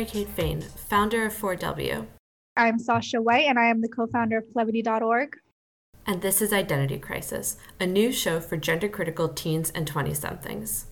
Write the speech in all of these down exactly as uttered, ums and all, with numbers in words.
Mary Kate Fain, founder of four W. I'm Sasha White, and I am the co-founder of Plevity dot org. And this is Identity Crisis, a new show for gender-critical teens and twenty-somethings.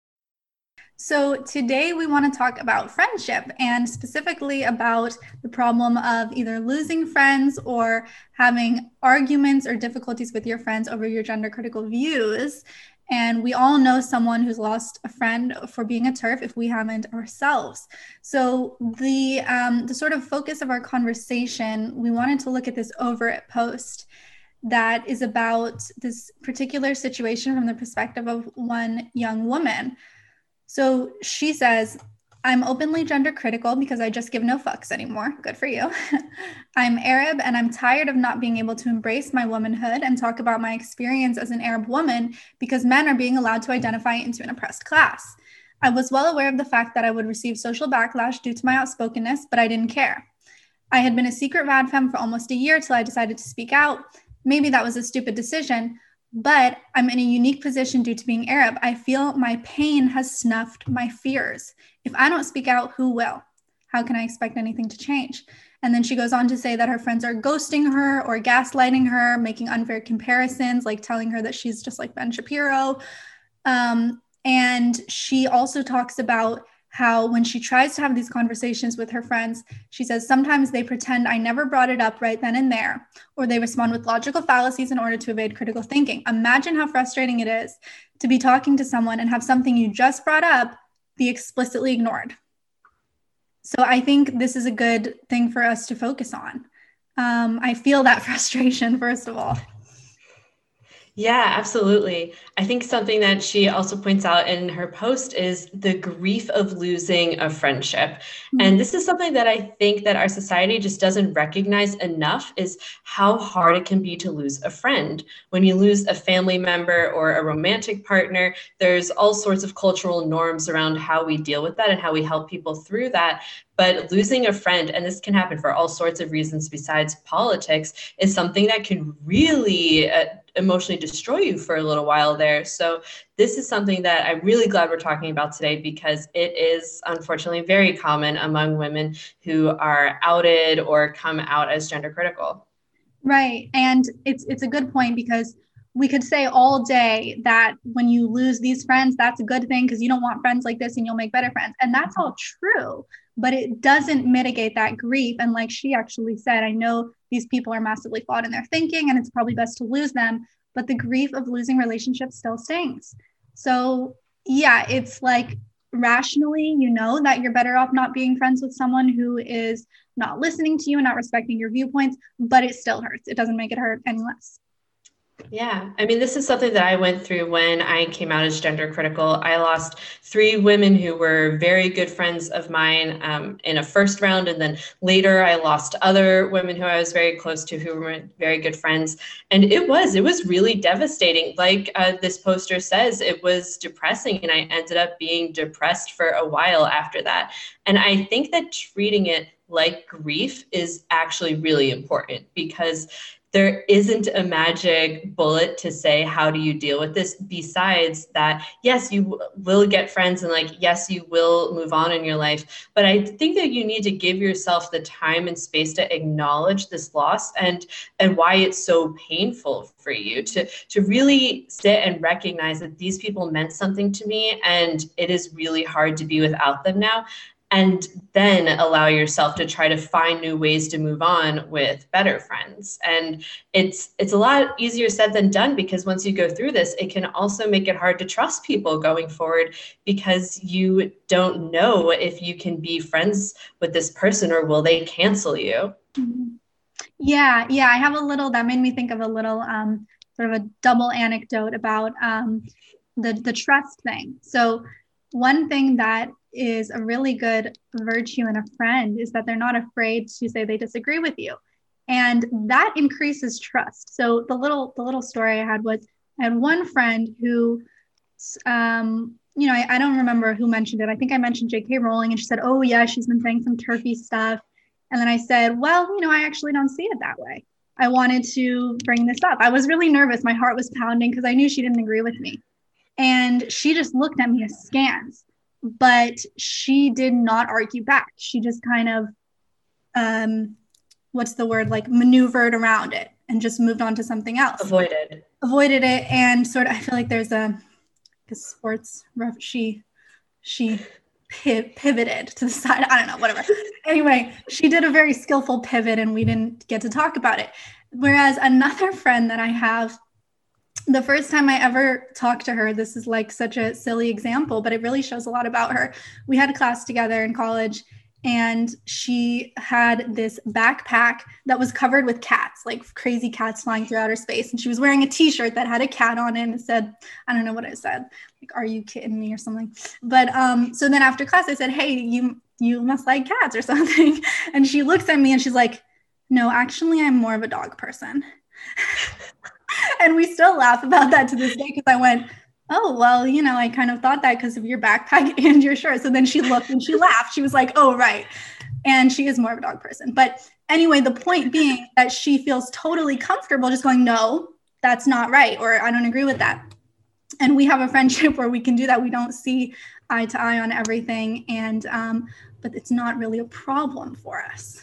So today we want to talk about friendship, and specifically about the problem of either losing friends or having arguments or difficulties with your friends over your gender-critical views. And we all know someone who's lost a friend for being a TERF if we haven't ourselves. So the um, the sort of focus of our conversation, we wanted to look at this Over It post that is about this particular situation from the perspective of one young woman. So she says, I'm openly gender critical because I just give no fucks anymore. Good for you. I'm Arab and I'm tired of not being able to embrace my womanhood and talk about my experience as an Arab woman because men are being allowed to identify into an oppressed class. I was well aware of the fact that I would receive social backlash due to my outspokenness, but I didn't care. I had been a secret rad femme for almost a year till I decided to speak out. Maybe that was a stupid decision, but I'm in a unique position due to being Arab. I feel my pain has snuffed my fears. If I don't speak out, who will? How can I expect anything to change? And then she goes on to say that her friends are ghosting her or gaslighting her, making unfair comparisons, like telling her that she's just like Ben Shapiro. Um, and she also talks about how when she tries to have these conversations with her friends, she says, sometimes they pretend I never brought it up right then and there, or they respond with logical fallacies in order to evade critical thinking. Imagine how frustrating it is to be talking to someone and have something you just brought up be explicitly ignored. So I think this is a good thing for us to focus on. Um, I feel that frustration, first of all. Yeah, absolutely. I think something that she also points out in her post is the grief of losing a friendship. Mm-hmm. And this is something that I think that our society just doesn't recognize enough, is how hard it can be to lose a friend. When you lose a family member or a romantic partner, there's all sorts of cultural norms around how we deal with that and how we help people through that. But losing a friend, and this can happen for all sorts of reasons besides politics, is something that can really uh, emotionally destroy you for a little while there. So this is something that I'm really glad we're talking about today, because it is unfortunately very common among women who are outed or come out as gender critical. Right. And it's it's a good point, because we could say all day that when you lose these friends, that's a good thing because you don't want friends like this and you'll make better friends. And that's all true, but it doesn't mitigate that grief. And like she actually said, I know these people are massively flawed in their thinking and it's probably best to lose them, but the grief of losing relationships still stings. So yeah, it's like rationally, you know that you're better off not being friends with someone who is not listening to you and not respecting your viewpoints, but it still hurts. It doesn't make it hurt any less. Yeah, I mean, this is something that I went through when I came out as gender critical. I lost three women who were very good friends of mine um, in a first round. And then later I lost other women who I was very close to who were very good friends. And it was, it was really devastating. Like uh, this poster says, it was depressing. And I ended up being depressed for a while after that. And I think that treating it like grief is actually really important, because there isn't a magic bullet to say, how do you deal with this? Besides that, yes, you w- will get friends and like, yes, you will move on in your life. But I think that you need to give yourself the time and space to acknowledge this loss and, and why it's so painful for you to, to really sit and recognize that these people meant something to me and it is really hard to be without them now. And then allow yourself to try to find new ways to move on with better friends. And it's it's a lot easier said than done, because once you go through this, it can also make it hard to trust people going forward, because you don't know if you can be friends with this person or will they cancel you. Mm-hmm. Yeah, yeah. I have a little, that made me think of a little um, sort of a double anecdote about um, the, the trust thing. So one thing that is a really good virtue in a friend is that they're not afraid to say they disagree with you. And that increases trust. So the little the little story I had was, I had one friend who, um, you know, I, I don't remember who mentioned it. I think I mentioned J K Rowling, and she said, oh yeah, she's been saying some turfy stuff. And then I said, well, you know, I actually don't see it that way. I wanted to bring this up. I was really nervous. My heart was pounding because I knew she didn't agree with me. And she just looked at me askance. but she did not argue back. She just kind of, um, what's the word, like maneuvered around it and just moved on to something else. Avoided. Avoided it. And sort of, I feel like there's a, a sports ref, she, she pivoted to the side. I don't know, whatever. Anyway, she did a very skillful pivot and we didn't get to talk about it. Whereas another friend that I have, the first time I ever talked to her, this is like such a silly example, but it really shows a lot about her. We had a class together in college and she had this backpack that was covered with cats, like crazy cats flying through outer space. And she was wearing a t-shirt that had a cat on it and it said, I don't know what it said, like, are you kidding me or something? But um, so then after class, I said, hey, you, you must like cats or something. And she looks at me and she's like, no, actually, I'm more of a dog person. And we still laugh about that to this day because I went, oh, well, you know, I kind of thought that because of your backpack and your shirt. So then she looked and she laughed. She was like, oh, right. And she is more of a dog person. But anyway, the point being that she feels totally comfortable just going, no, that's not right. Or I don't agree with that. And we have a friendship where we can do that. We don't see eye to eye on everything. And, um, but it's not really a problem for us.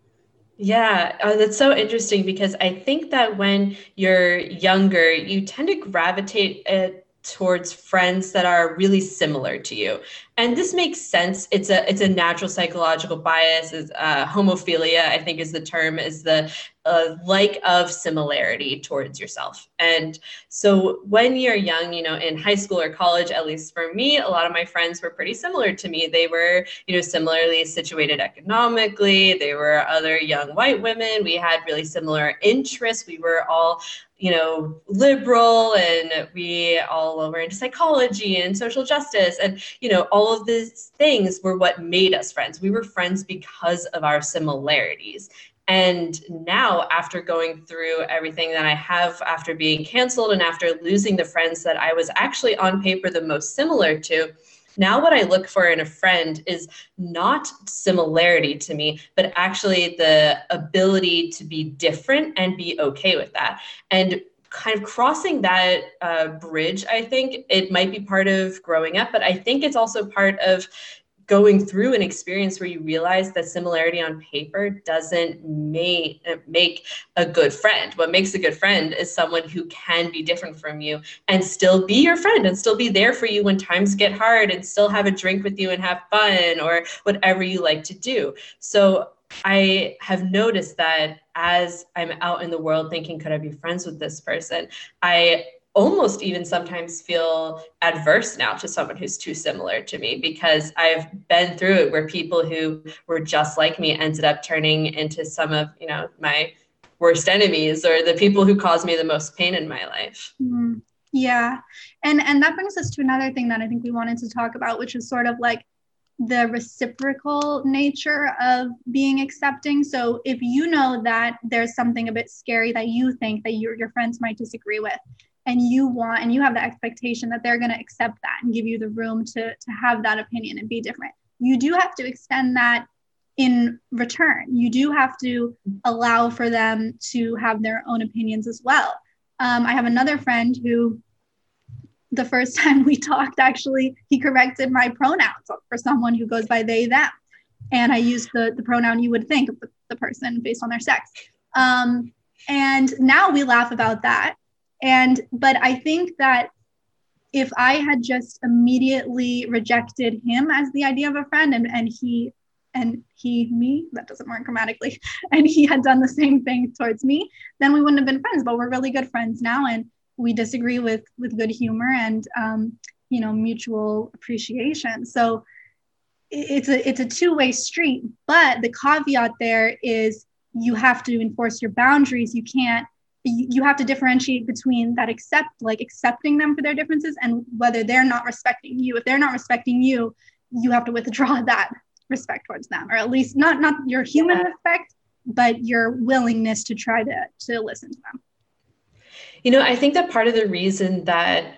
Yeah, uh, that's so interesting because I think that when you're younger, you tend to gravitate uh, towards friends that are really similar to you. And this makes sense. It's a it's a natural psychological bias. Is uh, homophilia, I think, is the term, is the uh, like of similarity towards yourself. And so when you're young, you know, in high school or college, at least for me, a lot of my friends were pretty similar to me. They were, you know, similarly situated economically. They were other young white women. We had really similar interests. We were all, you know, liberal, and we all were into psychology and social justice. And, you know, all of these things were what made us friends. We were friends because of our similarities. And now, after going through everything that I have, after being canceled and after losing the friends that I was actually on paper the most similar to, now what I look for in a friend is not similarity to me, but actually the ability to be different and be okay with that. And kind of crossing that uh, bridge, I think it might be part of growing up, but I think it's also part of going through an experience where you realize that similarity on paper doesn't make, make a good friend. What makes a good friend is someone who can be different from you and still be your friend and still be there for you when times get hard and still have a drink with you and have fun or whatever you like to do. So I have noticed that as I'm out in the world thinking, could I be friends with this person? I almost even sometimes feel adverse now to someone who's too similar to me, because I've been through it where people who were just like me ended up turning into some of, you know, my worst enemies or the people who caused me the most pain in my life. Mm-hmm. Yeah. And, and that brings us to another thing that I think we wanted to talk about, which is sort of like the reciprocal nature of being accepting. So if you know that there's something a bit scary that you think that your, your friends might disagree with, and you want, and you have the expectation that they're going to accept that and give you the room to, to have that opinion and be different, you do have to extend that in return. You do have to allow for them to have their own opinions as well. Um, I have another friend who, the first time we talked, actually, he corrected my pronouns for someone who goes by they, them. And I used the, the pronoun you would think of the, the person based on their sex. Um, and now we laugh about that. And, but I think that if I had just immediately rejected him as the idea of a friend, and, and he, and he, me, that doesn't work grammatically, and he had done the same thing towards me, then we wouldn't have been friends, but we're really good friends now. And we disagree with, with good humor and, um, you know, mutual appreciation. So it's a, it's a two-way street, but the caveat there is you have to enforce your boundaries. You can't, you have to differentiate between that accept, like accepting them for their differences, and whether they're not respecting you. If they're not respecting you, you have to withdraw that respect towards them, or at least not, not your human yeah. respect, but your willingness to try to, to listen to them. You know, I think that part of the reason that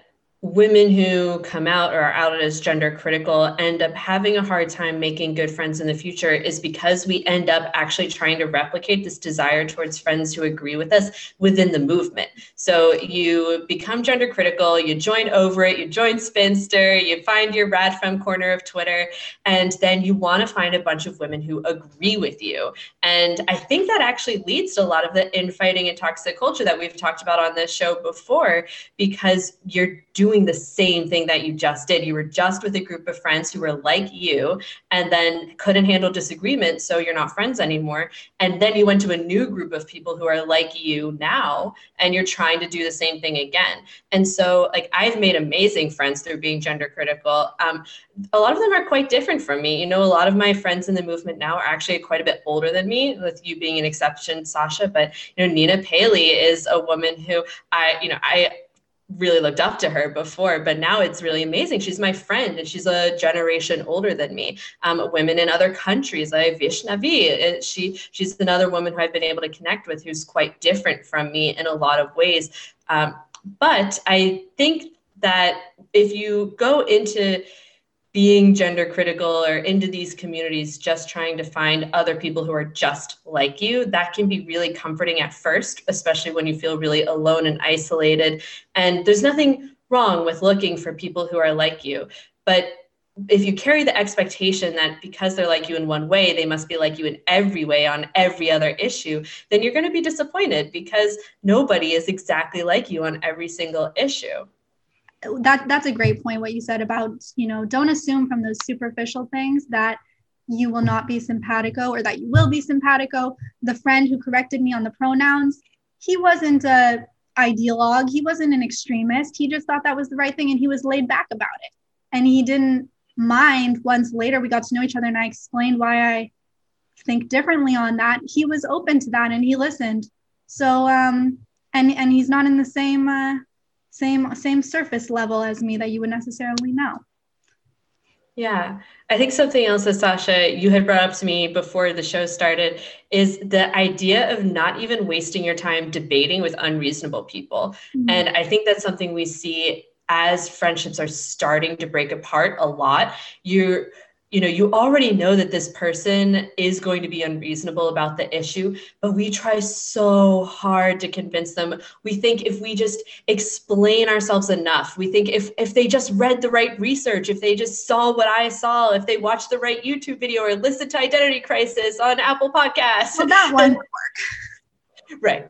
women who come out or are outed as gender critical end up having a hard time making good friends in the future is because we end up actually trying to replicate this desire towards friends who agree with us within the movement. So you become gender critical, you join Over It, you join Spinster, you find your rad femme corner of Twitter, and then you want to find a bunch of women who agree with you. And I think that actually leads to a lot of the infighting and toxic culture that we've talked about on this show before, because you're doing the same thing that you just did. You were just with a group of friends who were like you and then couldn't handle disagreement, so you're not friends anymore. And then you went to a new group of people who are like you now, and you're trying to do the same thing again. And so like I've made amazing friends through being gender critical. Um, a lot of them are quite different from me. You know, a lot of my friends in the movement now are actually quite a bit older than me, with you being an exception, Sasha. But, you know, Nina Paley is a woman who I, you know, I really looked up to her before, but now it's really amazing. She's my friend and she's a generation older than me. Um, women in other countries, like Vishnavi, she, she's another woman who I've been able to connect with who's quite different from me in a lot of ways. Um, but I think that if you go into being gender critical or into these communities just trying to find other people who are just like you, that can be really comforting at first, especially when you feel really alone and isolated. And there's nothing wrong with looking for people who are like you. But if you carry the expectation that because they're like you in one way, they must be like you in every way on every other issue, then you're going to be disappointed, because nobody is exactly like you on every single issue. That that's a great point, what you said about, you know, don't assume from those superficial things that you will not be simpatico or that you will be simpatico. The friend who corrected me on the pronouns, he wasn't a ideologue. He wasn't an extremist. He just thought that was the right thing and he was laid back about it. And he didn't mind once later we got to know each other and I explained why I think differently on that. He was open to that and he listened. So, um, and, and he's not in the same, uh, same same surface level as me that you would necessarily know. Yeah, I think something else that Sasha, you had brought up to me before the show started is the idea of not even wasting your time debating with unreasonable people. Mm-hmm. And I think that's something we see as friendships are starting to break apart a lot. You're You know, you already know that this person is going to be unreasonable about the issue, but we try so hard to convince them. We think if we just explain ourselves enough, we think if if they just read the right research, if they just saw what I saw, if they watched the right YouTube video or listened to Identity Crisis on Apple Podcasts. Well, that one would work. Right.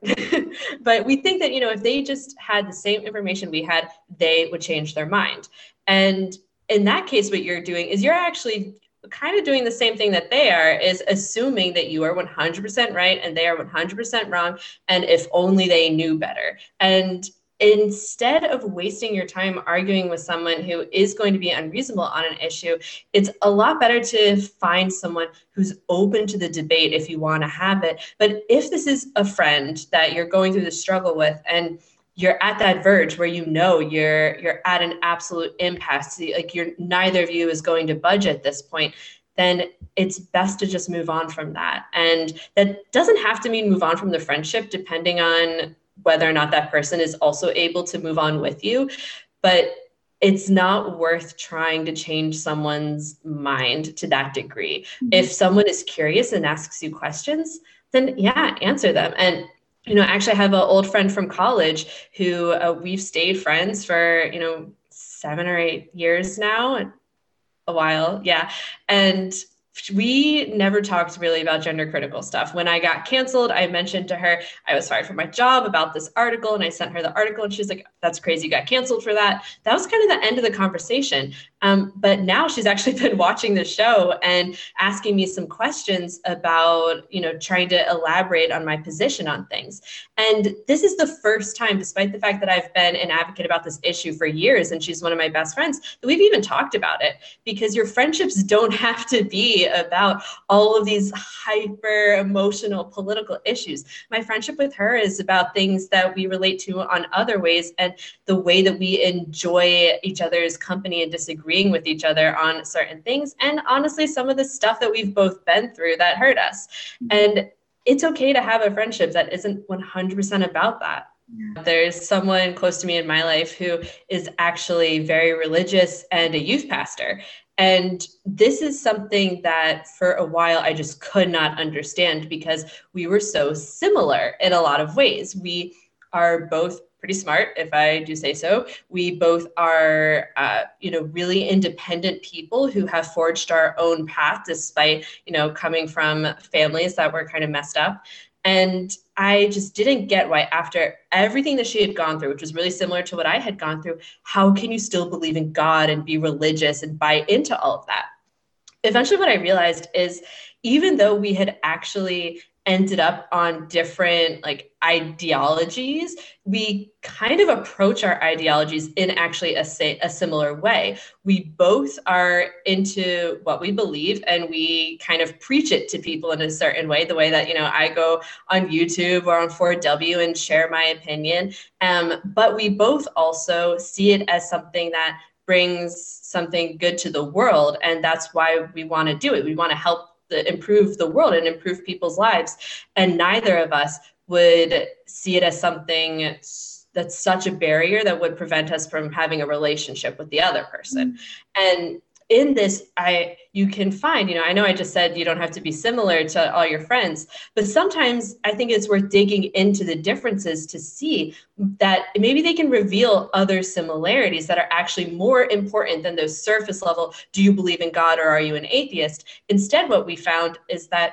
But we think that, you know, if they just had the same information we had, they would change their mind. And in that case, what you're doing is you're actually kind of doing the same thing that they are, is assuming that you are one hundred percent right and they are one hundred percent wrong. And if only they knew better. And instead of wasting your time arguing with someone who is going to be unreasonable on an issue, it's a lot better to find someone who's open to the debate if you want to have it. But if this is a friend that you're going through the struggle with and you're at that verge where you know you're you're at an absolute impasse, like you're neither of you is going to budge at this point, then it's best to just move on from that. And that doesn't have to mean move on from the friendship, depending on whether or not that person is also able to move on with you. But it's not worth trying to change someone's mind to that degree. Mm-hmm. If someone is curious and asks you questions, then yeah, answer them. And you know, actually, I have an old friend from college who uh, we've stayed friends for, you know, seven or eight years now, a while. Yeah. And we never talked really about gender critical stuff. When I got canceled, I mentioned to her, I was fired from my job about this article, and I sent her the article and she's like, that's crazy, you got canceled for that. That was kind of the end of the conversation. Um, but now she's actually been watching the show and asking me some questions about, you know, trying to elaborate on my position on things. And this is the first time, despite the fact that I've been an advocate about this issue for years, and she's one of my best friends, that we've even talked about it, because your friendships don't have to be about all of these hyper emotional political issues. My friendship with her is about things that we relate to on other ways, and the way that we enjoy each other's company and disagreeing with each other on certain things. And honestly, some of the stuff that we've both been through that hurt us. And it's okay to have a friendship that isn't one hundred percent about that. There's someone close to me in my life who is actually very religious and a youth pastor. And this is something that for a while I just could not understand because we were so similar in a lot of ways. We are both pretty smart, if I do say so. We both are, uh, you know, really independent people who have forged our own path despite, you know, coming from families that were kind of messed up. And I just didn't get why, after everything that she had gone through, which was really similar to what I had gone through, how can you still believe in God and be religious and buy into all of that? Eventually, what I realized is even though we had actually ended up on different like ideologies, we kind of approach our ideologies in actually a, say, a similar way. We both are into what we believe and we kind of preach it to people in a certain way, the way that, you know, I go on YouTube or on four W and share my opinion. Um, but we both also see it as something that brings something good to the world. And that's why we want to do it. We want to help the, improve the world and improve people's lives. And neither of us would see it as something that's such a barrier that would prevent us from having a relationship with the other person. Mm-hmm. And in this, I you can find, you know, I know I just said you don't have to be similar to all your friends, but sometimes I think it's worth digging into the differences to see that maybe they can reveal other similarities that are actually more important than those surface level, do you believe in God or are you an atheist? Instead, what we found is that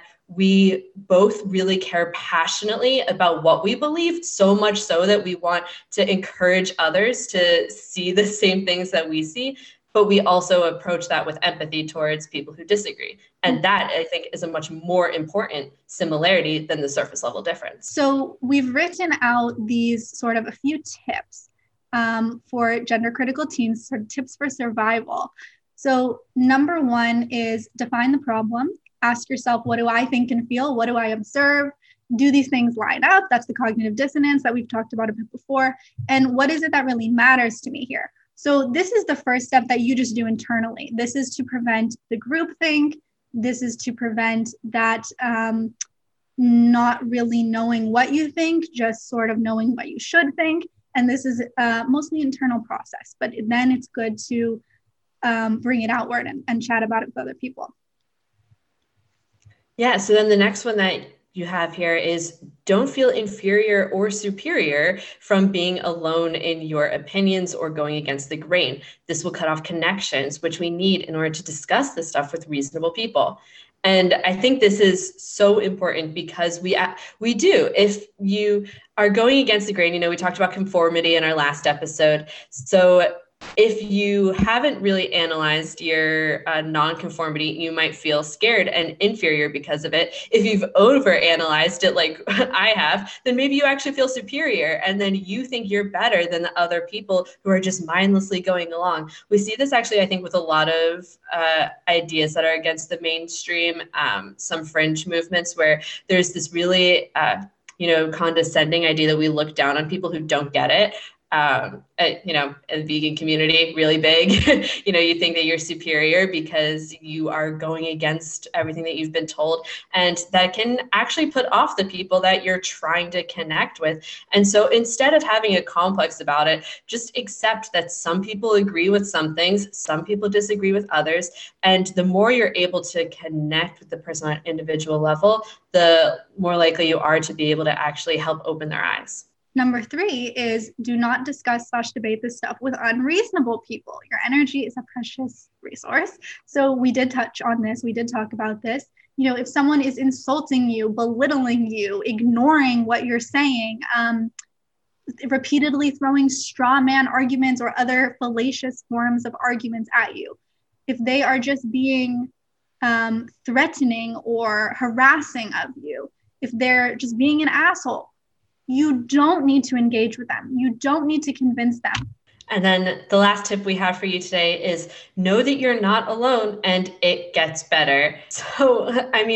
we both really care passionately about what we believe, so much so that we want to encourage others to see the same things that we see. But we also approach that with empathy towards people who disagree. And that, I think, is a much more important similarity than the surface level difference. So we've written out these sort of a few tips um, for gender critical teens, sort of tips for survival. So number one is define the problem. Ask yourself, what do I think and feel? What do I observe? Do these things line up? That's the cognitive dissonance that we've talked about a bit before. And what is it that really matters to me here? So this is the first step that you just do internally. This is to prevent the groupthink. This is to prevent that um, not really knowing what you think, just sort of knowing what you should think. And this is uh, mostly internal process, but then it's good to um, bring it outward and, and chat about it with other people. Yeah, so then the next one that you have here is don't feel inferior or superior from being alone in your opinions or going against the grain. This will cut off connections, which we need in order to discuss this stuff with reasonable people. And I think this is so important because we we do. If you are going against the grain, you know, we talked about conformity in our last episode. So if you haven't really analyzed your uh, nonconformity, you might feel scared and inferior because of it. If you've overanalyzed it like I have, then maybe you actually feel superior and then you think you're better than the other people who are just mindlessly going along. We see this actually, I think, with a lot of uh, ideas that are against the mainstream, um, some fringe movements where there's this really, uh, you know, condescending idea that we look down on people who don't get it. Um, uh, you know, a vegan community, really big, you know, you think that you're superior because you are going against everything that you've been told. And that can actually put off the people that you're trying to connect with. And so instead of having a complex about it, just accept that some people agree with some things, some people disagree with others. And the more you're able to connect with the person on an individual level, the more likely you are to be able to actually help open their eyes. Number three is do not discuss slash debate this stuff with unreasonable people. Your energy is a precious resource. So we did touch on this. We did talk about this. You know, if someone is insulting you, belittling you, ignoring what you're saying, um, repeatedly throwing straw man arguments or other fallacious forms of arguments at you, if they are just being um, threatening or harassing of you, if they're just being an asshole, you don't need to engage with them. You don't need to convince them. And then the last tip we have for you today is know that you're not alone and it gets better. So, I mean,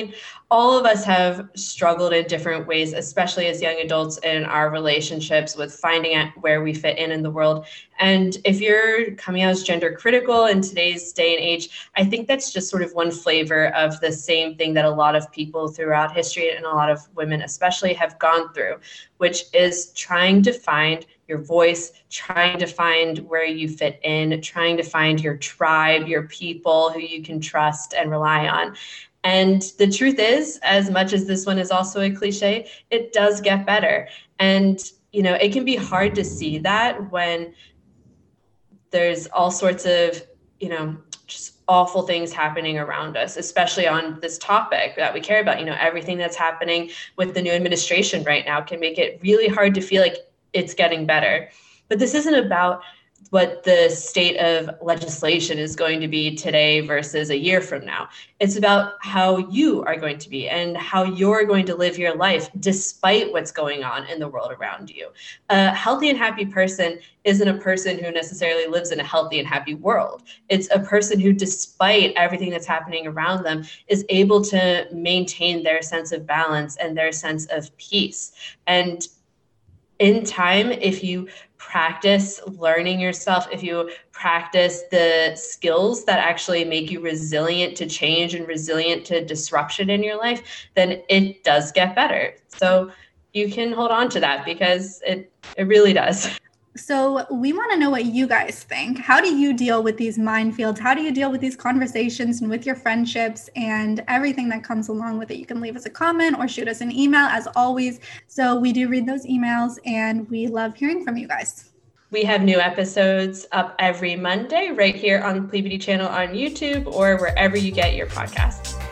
all of us have struggled in different ways, especially as young adults in our relationships with finding out where we fit in in the world. And if you're coming out as gender critical in today's day and age, I think that's just sort of one flavor of the same thing that a lot of people throughout history and a lot of women especially have gone through, which is trying to find your voice, trying to find where you fit in, trying to find your tribe, your people who you can trust and rely on. And the truth is, as much as this one is also a cliche, it does get better. And, you know, it can be hard to see that when there's all sorts of, you know, just awful things happening around us, especially on this topic that we care about. You know, everything that's happening with the new administration right now can make it really hard to feel like it's getting better. But this isn't about what the state of legislation is going to be today versus a year from now. It's about how you are going to be and how you're going to live your life despite what's going on in the world around you. A healthy and happy person isn't a person who necessarily lives in a healthy and happy world. It's a person who, despite everything that's happening around them, is able to maintain their sense of balance and their sense of peace. And in time, if you practice learning yourself, if you practice the skills that actually make you resilient to change and resilient to disruption in your life, then it does get better. So you can hold on to that because it, it really does. So we want to know what you guys think. How do you deal with these minefields? How do you deal with these conversations and with your friendships and everything that comes along with it? You can leave us a comment or shoot us an email as always. So we do read those emails and we love hearing from you guys. We have new episodes up every Monday right here on Plebity Channel on YouTube or wherever you get your podcasts.